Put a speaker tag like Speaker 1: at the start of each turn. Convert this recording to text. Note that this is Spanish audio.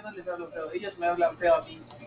Speaker 1: no les hablo feo, ellos me hablan feo a mí.